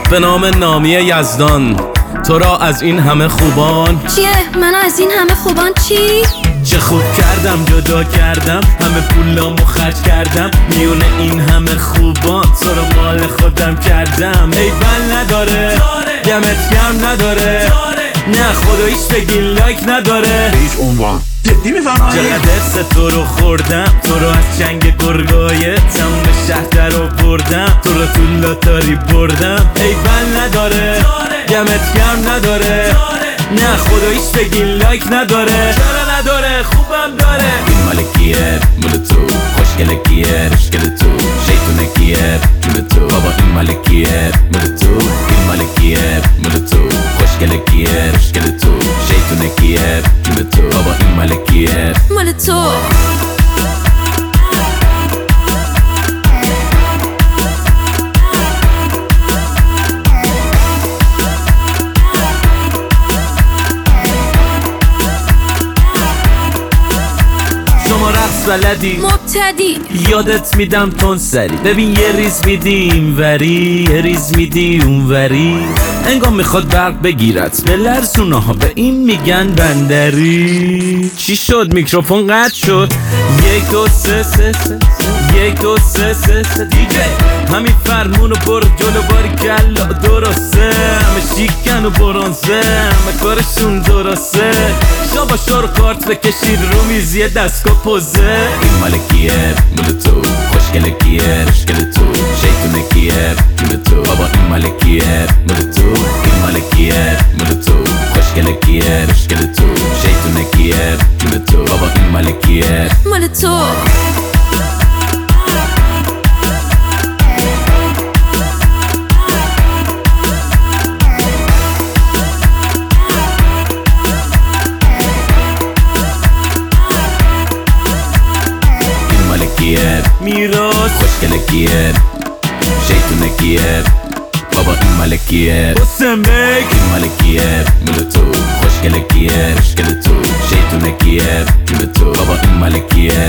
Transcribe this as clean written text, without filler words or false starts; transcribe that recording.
به نام نامی یزدان تو را از این همه خوبان. چیه؟ من از این همه خوبان چی؟ چه خوب کردم جدا کردم، همه پولامو خرج کردم، میونه این همه خوبان تو رو مال خودم کردم. ایول نداره دمت گرم نداره، نه خداییش بگی لایک نداره. هیچ عنوان جدی میفرمایی؟ چقدر حس تو رو خوردم، تو رو از چنگ گرگای تموم شهر در رو بردم، تو رو تو لاتاری بردم. ایول نداره دمت گرم نداره، نه خداییش بگی لایک نداره. چرا نداره؟ خوبم داره. این مال کیه؟ مال تو. خوشگله کیه؟ رشگل تو. شیطونه کیه؟ جون تو. بابا این مال کیه؟ مال تو. این مال کیه؟ مال تو. خوشگله کیه؟ رشگل تو. شیطونه کیه؟ جون تو. بابا این مال کیه؟ مال تو. شما رقص بلدی مبتدی یادت میدم تون سری، ببین یه ریز میدی این وری، یه ریز میدی اون وری، انگار میخواد برق بگیرت به لرزونه ها، به این میگن بندری. چی شد؟ میکروفون قطع شد. 1 2 3 3 3 1 2 3 3 3 دیجی همین فرمونو برو جلو باری کلا درسته، همه شیکن و برانزه، همه کارشون درسته. شابا شور کارت بکشید رو میز یه دستگاه پوزه. این مال کیه؟ مال تو. خوشگله کیه؟ رشگل تو. شیطونه کیه؟ جون تو. بابا این مال کیه؟ مال تو. این مال کیه؟ مال تو. خوشگله کیه؟ رشگل تو. شیطونه کیه؟ جون تو. بابا این مال کیه؟ مال تو. میراث. خوشگله کیه؟ شیطونه کیه؟ بابا این مال کیه؟ حسن بک. این مال کیه؟ مال تو. خوشگله کیه؟ رشگل تو. شیطونه کیه؟ جون تو. بابا این مال کیه؟